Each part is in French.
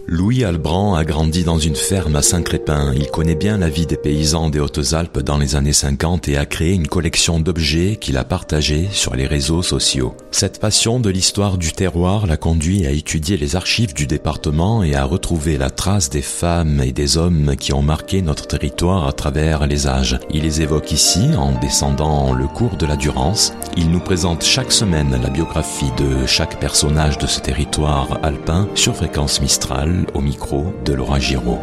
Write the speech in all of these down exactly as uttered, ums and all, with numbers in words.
Louis Albrand a grandi dans une ferme à Saint-Crépin. Il connaît bien la vie des paysans des Hautes-Alpes dans les années cinquante et a créé une collection d'objets qu'il a partagés sur les réseaux sociaux. Cette passion de l'histoire du terroir l'a conduit à étudier les archives du département et à retrouver la trace des femmes et des hommes qui ont marqué notre territoire à travers les âges. Il les évoque ici en descendant le cours de la Durance. Il nous présente chaque semaine la biographie de chaque personnage de ce territoire alpin sur Fréquence Mistral, au micro de Laura Giraud.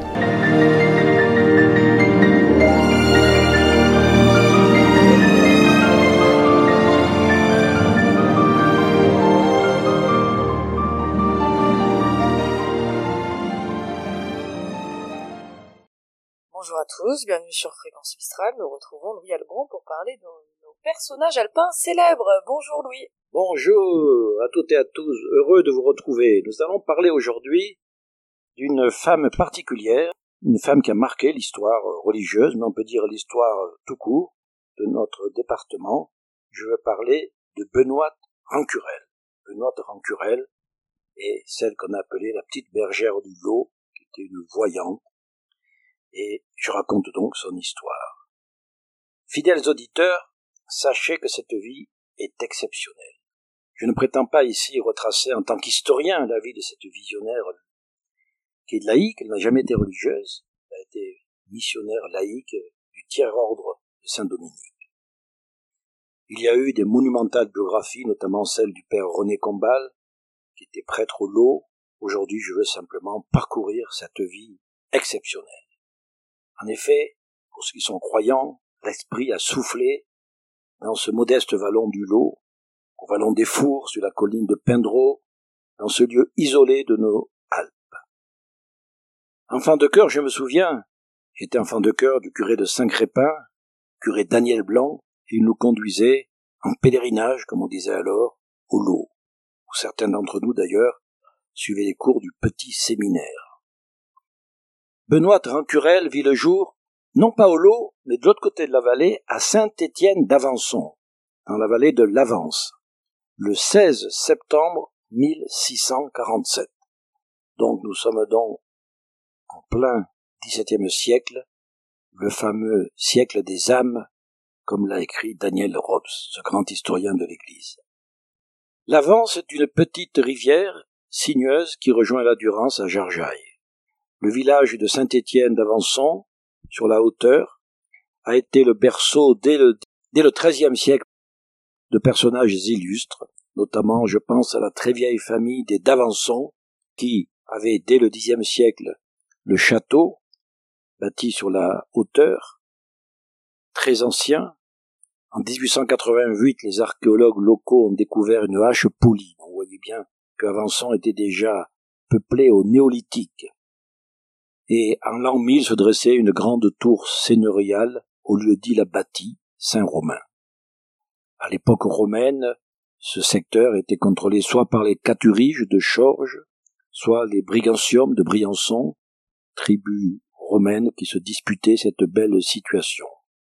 Bonjour à tous, bienvenue sur Fréquence Mistral. Nous retrouvons Louis Albrand pour parler de nos personnages alpins célèbres. Bonjour Louis. Bonjour à toutes et à tous, heureux de vous retrouver. Nous allons parler aujourd'hui d'une femme particulière, une femme qui a marqué l'histoire religieuse, mais on peut dire l'histoire tout court de notre département. Je veux parler de Benoîte Rancurel. Benoîte Rancurel est celle qu'on a appelée la petite bergère du Lot, qui était une voyante, et je raconte donc son histoire. Fidèles auditeurs, sachez que cette vie est exceptionnelle. Je ne prétends pas ici retracer en tant qu'historien la vie de cette visionnaire qui est laïque, elle n'a jamais été religieuse, elle a été missionnaire laïque du tiers-ordre de Saint-Dominique. Il y a eu des monumentales biographies, notamment celle du père René Combal, qui était prêtre au Lot. Aujourd'hui, je veux simplement parcourir cette vie exceptionnelle. En effet, pour ceux qui sont croyants, l'esprit a soufflé dans ce modeste vallon du Lot, au vallon des Fours, sur la colline de Pindreau, dans ce lieu isolé de nos Alpes. Enfant de chœur, je me souviens, j'étais enfant de chœur du curé de Saint-Crépin, curé Daniel Blanc, et il nous conduisait en pèlerinage, comme on disait alors, au Lot, où certains d'entre nous d'ailleurs suivaient les cours du petit séminaire. Benoîte Rancurel vit le jour, non pas au Lot, mais de l'autre côté de la vallée, à Saint-Étienne d'Avançon, dans la vallée de l'Avance, le seize septembre mille six cent quarante-sept. Donc nous sommes donc en plein dix-septième siècle, le fameux siècle des âmes, comme l'a écrit Daniel Robs, ce grand historien de l'Église. L'Avance est une petite rivière sinueuse qui rejoint la Durance à Jarjaille. Le village de Saint-Étienne d'Avançon, sur la hauteur, a été le berceau dès le, dès le treizième siècle de personnages illustres, notamment je pense à la très vieille famille des d'Avançon, qui avait dès le dixième siècle le château, bâti sur la hauteur, très ancien. En dix-huit cent quatre-vingt-huit, les archéologues locaux ont découvert une hache polie. On voyait bien qu'Avançon était déjà peuplé au néolithique. Et en l'an mille se dressait une grande tour seigneuriale au lieu-dit la bâtie Saint-Romain. À l'époque romaine, ce secteur était contrôlé soit par les Caturiges de Chorges, soit les Brigantium de Briançon, tribu romaine qui se disputait cette belle situation.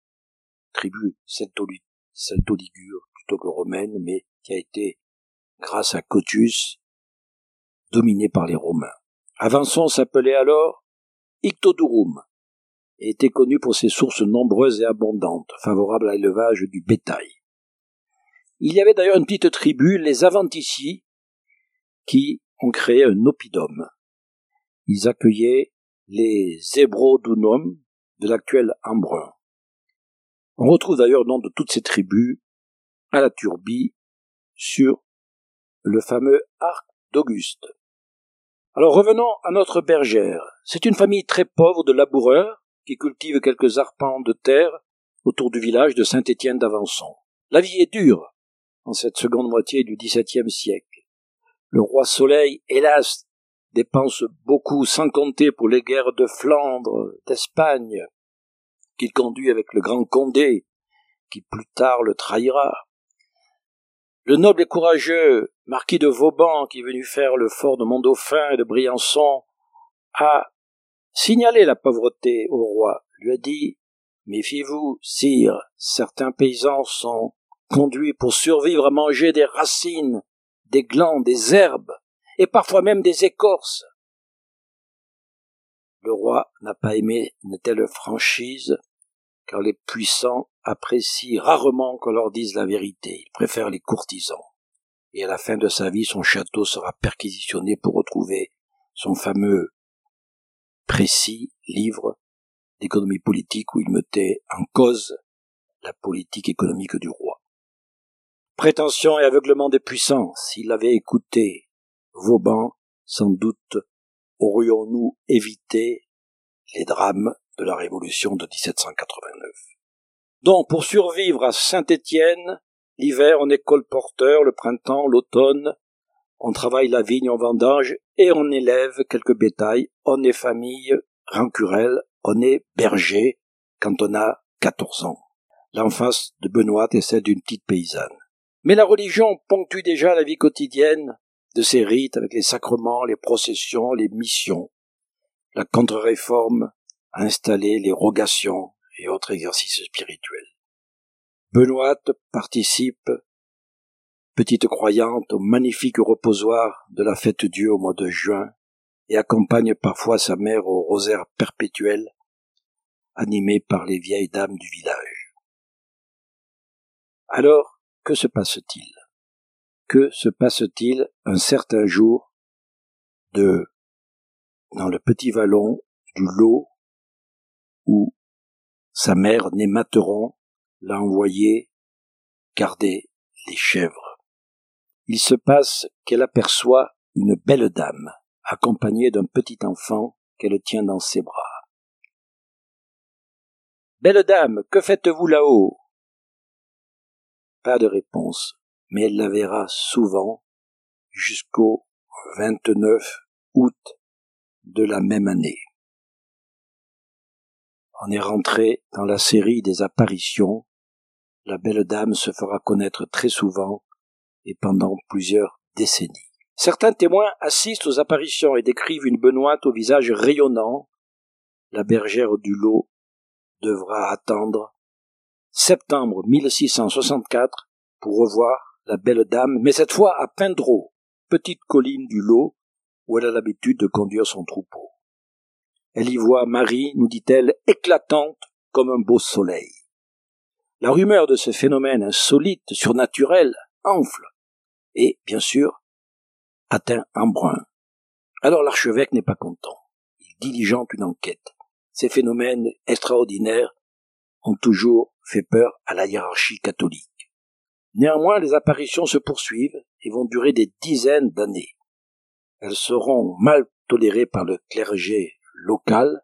Tribu celto-ligure plutôt que romaine, mais qui a été, grâce à Cottius, dominée par les Romains. Avançon s'appelait alors Ictodurum et était connu pour ses sources nombreuses et abondantes, favorables à l'élevage du bétail. Il y avait d'ailleurs une petite tribu, les Aventici, qui ont créé un oppidum. Ils accueillaient les Zébrodunum de l'actuel Embrun. On retrouve d'ailleurs le nom de toutes ces tribus à la Turbie sur le fameux arc d'Auguste. Alors revenons à notre bergère. C'est une famille très pauvre de laboureurs qui cultivent quelques arpents de terre autour du village de Saint-Étienne d'Avançon. La vie est dure en cette seconde moitié du dix-septième siècle. Le roi Soleil, hélas, dépense beaucoup, sans compter pour les guerres de Flandre, d'Espagne, qu'il conduit avec le grand Condé, qui plus tard le trahira. Le noble et courageux marquis de Vauban, qui est venu faire le fort de Montdauphin et de Briançon, a signalé la pauvreté au roi, lui a dit « Méfiez-vous, sire, certains paysans sont conduits pour survivre à manger des racines, des glands, des herbes, et parfois même des écorces. Le roi n'a pas aimé une telle franchise, car les puissants apprécient rarement qu'on leur dise la vérité. Ils préfèrent les courtisans. Et à la fin de sa vie, son château sera perquisitionné pour retrouver son fameux précis livre d'économie politique où il mettait en cause la politique économique du roi. Prétention et aveuglement des puissants. S'il avait écouté Vauban, sans doute aurions-nous évité les drames de la Révolution de dix-sept cent quatre-vingt-neuf. Donc, pour survivre à Saint-Étienne, l'hiver, on est colporteur, le printemps, l'automne, on travaille la vigne, on vendange, et on élève quelques bétails, on est famille rancurelle, on est berger quand on a quatorze ans. L'emphase de Benoît est celle d'une petite paysanne. Mais la religion ponctue déjà la vie quotidienne de ces rites avec les sacrements, les processions, les missions. La contre-réforme a installé les rogations et autres exercices spirituels. Benoît participe, petite croyante, au magnifique reposoir de la Fête-Dieu au mois de juin et accompagne parfois sa mère au rosaire perpétuel, animé par les vieilles dames du village. Alors, que se passe-t-il? Que se passe-t-il un certain jour de, dans le petit vallon du Lot où sa mère, née Materon, l'a envoyé garder les chèvres? Il se passe qu'elle aperçoit une belle dame, accompagnée d'un petit enfant qu'elle tient dans ses bras. « Belle dame, que faites-vous là-haut » Pas de réponse, mais elle la verra souvent jusqu'au vingt-neuf août de la même année. On est rentré dans la série des apparitions. La belle dame se fera connaître très souvent et pendant plusieurs décennies. Certains témoins assistent aux apparitions et décrivent une Benoît au visage rayonnant. La bergère du Lot devra attendre septembre mille six cent soixante-quatre pour revoir la belle dame, mais cette fois à Pindreau, petite colline du Lot où elle a l'habitude de conduire son troupeau. Elle y voit Marie, nous dit-elle, éclatante comme un beau soleil. La rumeur de ce phénomène insolite, surnaturel, enfle et, bien sûr, atteint Embrun. Alors l'archevêque n'est pas content. Il diligente une enquête. Ces phénomènes extraordinaires ont toujours fait peur à la hiérarchie catholique. Néanmoins, les apparitions se poursuivent et vont durer des dizaines d'années. Elles seront mal tolérées par le clergé local,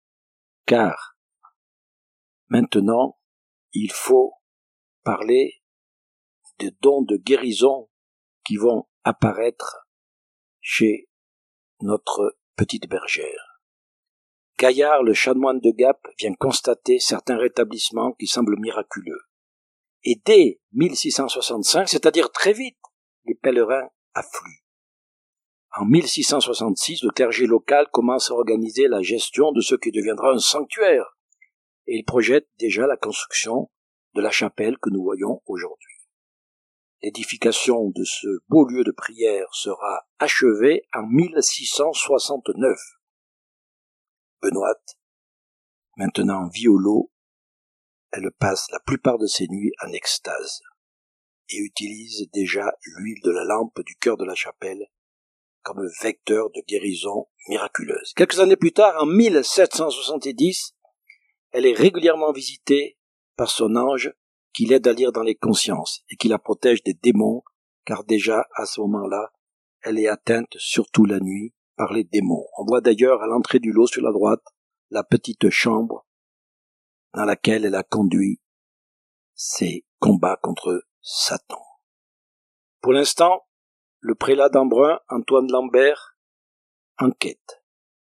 car maintenant, il faut parler des dons de guérison qui vont apparaître chez notre petite bergère. Gaillard, le chanoine de Gap, vient constater certains rétablissements qui semblent miraculeux. Et dès mille six cent soixante-cinq, c'est-à-dire très vite, les pèlerins affluent. En mille six cent soixante-six, le clergé local commence à organiser la gestion de ce qui deviendra un sanctuaire, et il projette déjà la construction de la chapelle que nous voyons aujourd'hui. L'édification de ce beau lieu de prière sera achevée en mille six cent soixante-neuf. Benoît, maintenant vit au Lot, elle passe la plupart de ses nuits en extase et utilise déjà l'huile de la lampe du cœur de la chapelle comme vecteur de guérison miraculeuse. Quelques années plus tard, en mille sept cent soixante-dix, elle est régulièrement visitée par son ange qui l'aide à lire dans les consciences et qui la protège des démons, car déjà à ce moment-là, elle est atteinte surtout la nuit par les démons. On voit d'ailleurs à l'entrée du Lot sur la droite la petite chambre dans laquelle elle a conduit ses combats contre Satan. Pour l'instant, le prélat d'Embrun, Antoine Lambert, enquête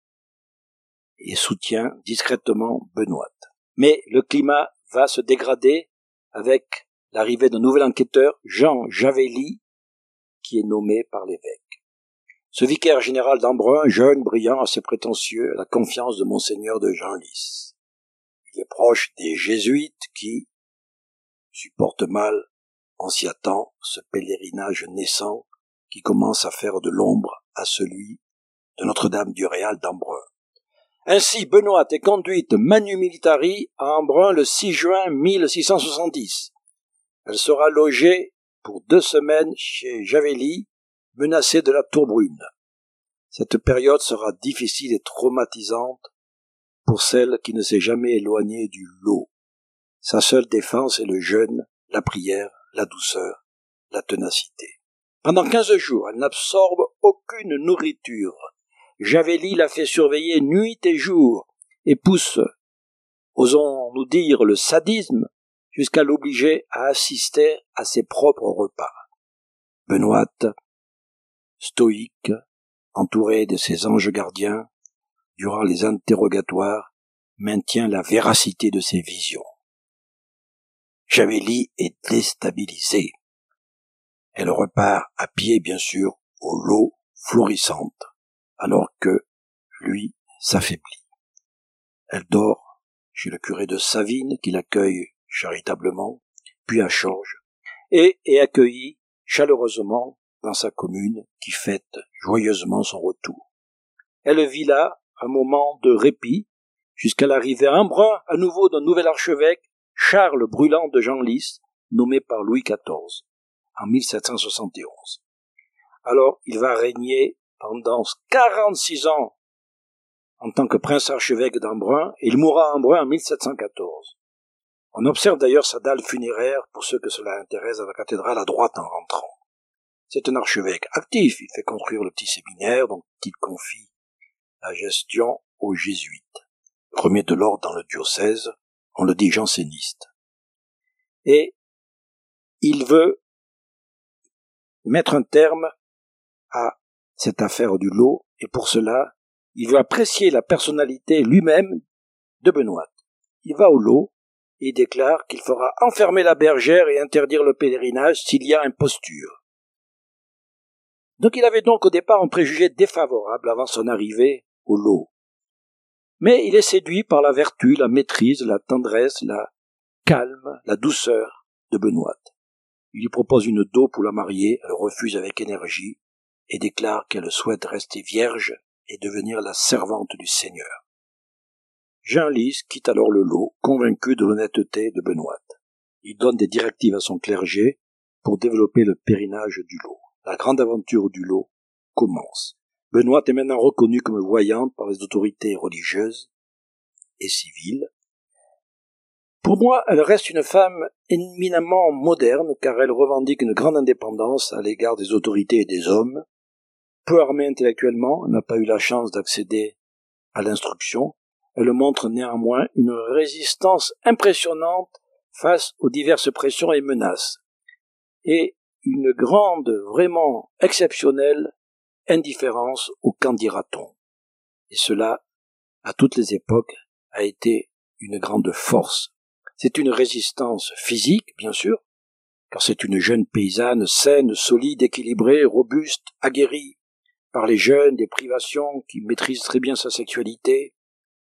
et soutient discrètement Benoît. Mais le climat va se dégrader avec l'arrivée d'un nouvel enquêteur, Jean Javelli, qui est nommé par l'évêque. Ce vicaire général d'Embrun, jeune, brillant, assez prétentieux, a la confiance de Monseigneur de Genlis. Il est proche des jésuites qui supportent mal, on s'y attend, ce pèlerinage naissant qui commence à faire de l'ombre à celui de Notre-Dame du Réal d'Embrun. Ainsi, Benoît est conduite manu militari à Embrun le six juin mille six cent soixante-dix. Elle sera logée pour deux semaines chez Javelli, menacée de la tour brune. Cette période sera difficile et traumatisante pour celle qui ne s'est jamais éloignée du lot. Sa seule défense est le jeûne, la prière, la douceur, la ténacité. Pendant quinze jours, elle n'absorbe aucune nourriture. Javelli la fait surveiller nuit et jour et pousse, osons-nous dire, le sadisme jusqu'à l'obliger à assister à ses propres repas. Benoît, stoïque, entouré de ses anges gardiens, durant les interrogatoires, maintient la véracité de ses visions. Javelli est déstabilisée. Elle repart à pied, bien sûr, au lot florissante, alors que lui s'affaiblit. Elle dort chez le curé de Savines, qui l'accueille charitablement, puis à Chorges, et est accueillie chaleureusement dans sa commune, qui fête joyeusement son retour. Elle vit là un moment de répit, jusqu'à l'arrivée à Embrun, à nouveau d'un nouvel archevêque, Charles Brûlant de Genlis, nommé par Louis quatorze, en mille sept cent soixante et onze. Alors, il va régner pendant quarante-six ans en tant que prince-archevêque d'Embrun, et il mourra à Embrun en mille sept cent quatorze. On observe d'ailleurs sa dalle funéraire, pour ceux que cela intéresse, à la cathédrale à droite en rentrant. C'est un archevêque actif, il fait construire le petit séminaire, dont il confie la gestion aux jésuites, remet de l'ordre dans le diocèse, on le dit janséniste. Et il veut mettre un terme à cette affaire du lot, et pour cela, il veut apprécier la personnalité lui-même de Benoît. Il va au lot et déclare qu'il fera enfermer la bergère et interdire le pèlerinage s'il y a imposture. Donc il avait donc au départ un préjugé défavorable avant son arrivée au lot. Mais il est séduit par la vertu, la maîtrise, la tendresse, la calme, la douceur de Benoît. Il lui propose une dot pour la marier, elle refuse avec énergie et déclare qu'elle souhaite rester vierge et devenir la servante du Seigneur. Genlis quitte alors le lot, convaincu de l'honnêteté de Benoît. Il donne des directives à son clergé pour développer le pèlerinage du lot. La grande aventure du lot commence. Benoît est maintenant reconnue comme voyante par les autorités religieuses et civiles. Pour moi, elle reste une femme éminemment moderne, car elle revendique une grande indépendance à l'égard des autorités et des hommes. Peu armée intellectuellement, elle n'a pas eu la chance d'accéder à l'instruction. Elle montre néanmoins une résistance impressionnante face aux diverses pressions et menaces, et une grande, vraiment exceptionnelle indifférence au qu'en dira-t-on. Et cela, à toutes les époques, a été une grande force. C'est une résistance physique, bien sûr, car c'est une jeune paysanne saine, solide, équilibrée, robuste, aguerrie par les jeûnes, des privations, qui maîtrise très bien sa sexualité,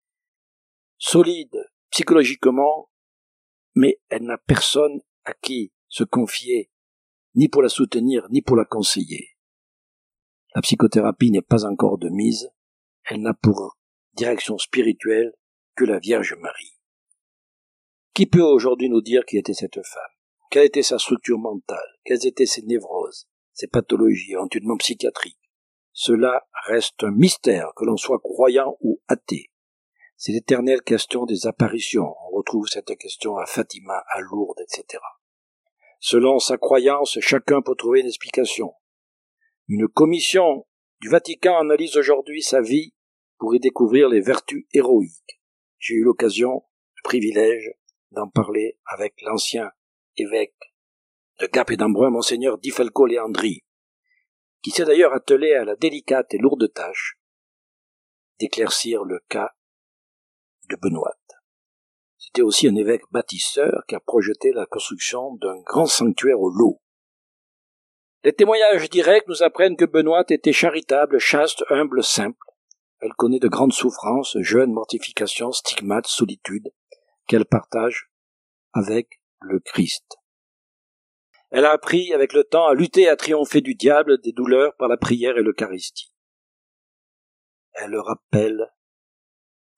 solide psychologiquement, mais elle n'a personne à qui se confier, ni pour la soutenir, ni pour la conseiller. La psychothérapie n'est pas encore de mise, elle n'a pour direction spirituelle que la Vierge Marie. Qui peut aujourd'hui nous dire qui était cette femme? Quelle était sa structure mentale? Quelles étaient ses névroses, ses pathologies, éventuellement psychiatriques? Cela reste un mystère, que l'on soit croyant ou athée. C'est l'éternelle question des apparitions. On retrouve cette question à Fatima, à Lourdes, et cetera. Selon sa croyance, chacun peut trouver une explication. Une commission du Vatican analyse aujourd'hui sa vie pour y découvrir les vertus héroïques. J'ai eu l'occasion, le privilège, d'en parler avec l'ancien évêque de Gap et d'Embrun, Monseigneur Di Falco Leandri, qui s'est d'ailleurs attelé à la délicate et lourde tâche d'éclaircir le cas de Benoît. C'était aussi un évêque bâtisseur qui a projeté la construction d'un grand sanctuaire au lot. Les témoignages directs nous apprennent que Benoît était charitable, chaste, humble, simple. Elle connaît de grandes souffrances, jeûnes, mortifications, stigmates, solitude, qu'elle partage avec le Christ. Elle a appris avec le temps à lutter et à triompher du diable, des douleurs par la prière et l'Eucharistie. Elle rappelle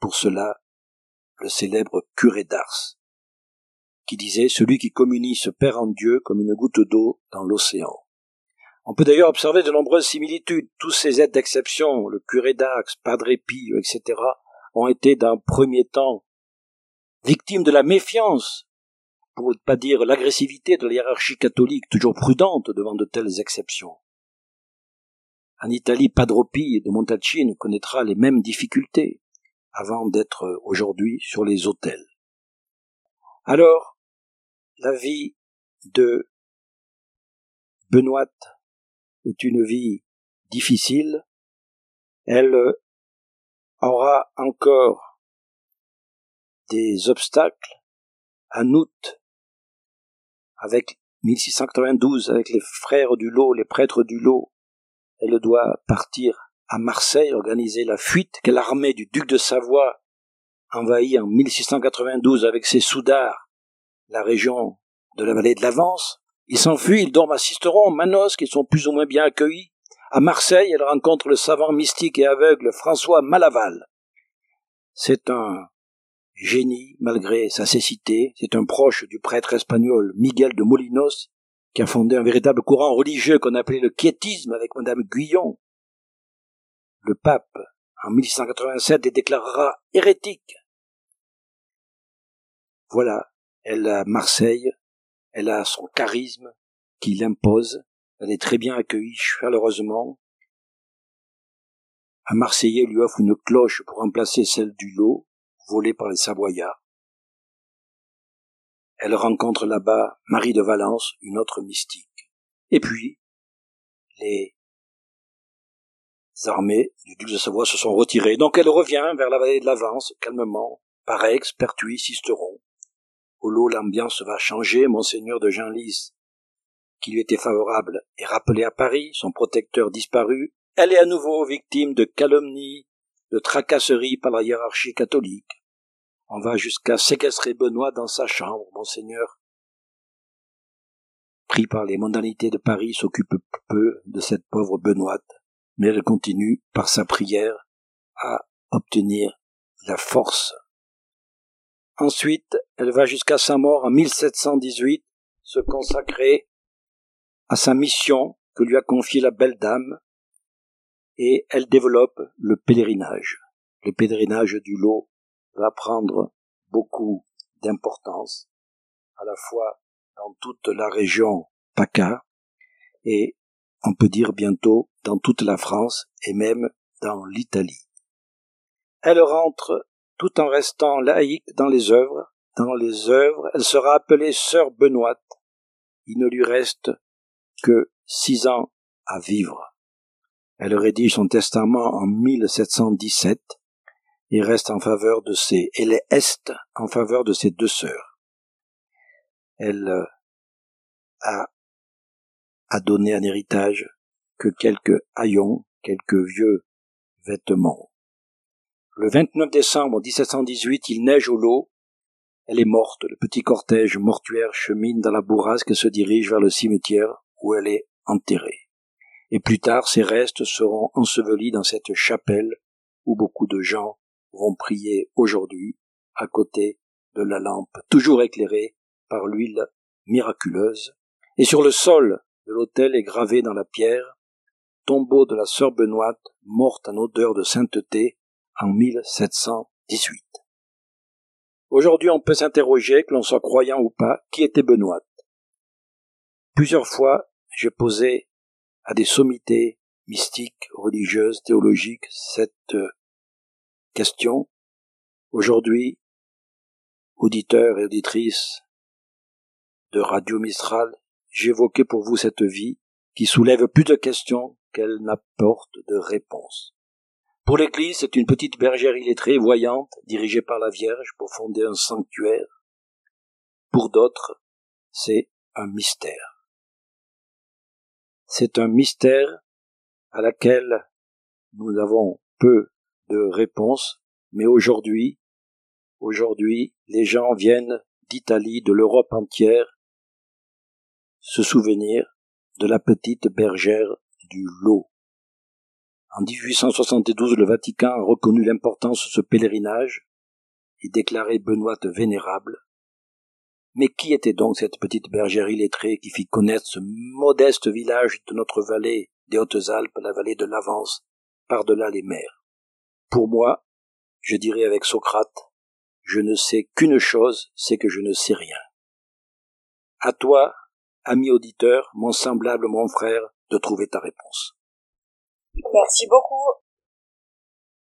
pour cela le célèbre curé d'Ars, qui disait « Celui qui communie se perd en Dieu comme une goutte d'eau dans l'océan ». On peut d'ailleurs observer de nombreuses similitudes. Tous ces êtres d'exception, le curé d'Ars, Padre Pio, et cetera, ont été d'un premier temps victimes de la méfiance, pour ne pas dire l'agressivité de la hiérarchie catholique, toujours prudente devant de telles exceptions. En Italie, Padre Pio de Montalcino connaîtra les mêmes difficultés avant d'être aujourd'hui sur les autels. Alors, la vie de Benoît est une vie difficile. Elle aura encore des obstacles. En août, avec mille six cent quatre-vingt-douze, avec les frères du Lot, les prêtres du Lot, elle doit partir à Marseille, organiser la fuite que l'armée du duc de Savoie envahit en mille six cent quatre-vingt-douze avec ses soudards la région de la vallée de la Vance. Ils s'enfuient, ils dorment à Sisteron, Manosque, ils sont plus ou moins bien accueillis. À Marseille, elle rencontre le savant mystique et aveugle François Malaval. C'est un génie, malgré sa cécité. C'est un proche du prêtre espagnol Miguel de Molinos, qui a fondé un véritable courant religieux qu'on appelait le quiétisme avec Madame Guyon. Le pape, en mille six cent quatre-vingt-sept, les déclarera hérétiques. Voilà, elle a Marseille, elle a son charisme qui l'impose, elle est très bien accueillie chaleureusement. Un Marseillais lui offre une cloche pour remplacer celle du Lot, volée par les Savoyards. Elle rencontre là-bas Marie de Valence, une autre mystique. Et puis, les armées du duc de Savoie se sont retirées. Donc elle revient vers la vallée de la Vance, calmement, par Aix, Pertuis, Sisteron. Au Lot, l'ambiance va changer. Monseigneur de Genlis, qui lui était favorable, est rappelé à Paris, son protecteur disparu. Elle est à nouveau victime de calomnies, de tracasseries par la hiérarchie catholique. On va jusqu'à séquestrer Benoît dans sa chambre. Monseigneur, pris par les mondanités de Paris, s'occupe peu de cette pauvre Benoît, mais elle continue, par sa prière, à obtenir la force. Ensuite, elle va jusqu'à sa mort en mille sept cent dix-huit se consacrer à sa mission que lui a confiée la belle dame, et elle développe le pèlerinage. Le pèlerinage du Lot va prendre beaucoup d'importance, à la fois dans toute la région PACA, et on peut dire bientôt dans toute la France, et même dans l'Italie. Elle rentre tout en restant laïque dans les œuvres. Dans les œuvres, elle sera appelée Sœur Benoît. Il ne lui reste que six ans à vivre. Elle rédige son testament en mille sept cent dix-sept et reste en faveur de ses, elle est en faveur de ses deux sœurs. Elle a, a donné en héritage que quelques haillons, quelques vieux vêtements. Le vingt-neuf décembre mille sept cent dix-huit, il neige au Lot. Elle est morte. Le petit cortège mortuaire chemine dans la bourrasque et se dirige vers le cimetière où elle est enterrée. Et plus tard, ses restes seront ensevelis dans cette chapelle où beaucoup de gens vont prier aujourd'hui à côté de la lampe, toujours éclairée par l'huile miraculeuse. Et sur le sol de l'autel est gravé dans la pierre « Tombeau de la sœur Benoît, morte en odeur de sainteté » en mille sept cent dix-huit. Aujourd'hui, on peut s'interroger, que l'on soit croyant ou pas, qui était Benoît. Plusieurs fois, j'ai posé à des sommités mystiques, religieuses, théologiques, cette question. Aujourd'hui, auditeurs et auditrices de Radio Mistral, j'évoquais pour vous cette vie qui soulève plus de questions qu'elle n'apporte de réponses. Pour l'Église, c'est une petite bergère illettrée, voyante, dirigée par la Vierge pour fonder un sanctuaire. Pour d'autres, c'est un mystère. C'est un mystère à laquelle nous avons peu de réponses, mais aujourd'hui, aujourd'hui, les gens viennent d'Italie, de l'Europe entière, se souvenir de la petite bergère du Lot. En dix-huit cent soixante-douze, le Vatican a reconnu l'importance de ce pèlerinage et déclaré Benoît vénérable. Mais qui était donc cette petite bergère illettrée qui fit connaître ce modeste village de notre vallée des Hautes-Alpes, la vallée de l'Avance, par-delà les mers? Pour moi, je dirais avec Socrate, je ne sais qu'une chose, c'est que je ne sais rien. À toi, ami auditeur, mon semblable, mon frère, de trouver ta réponse. Merci beaucoup.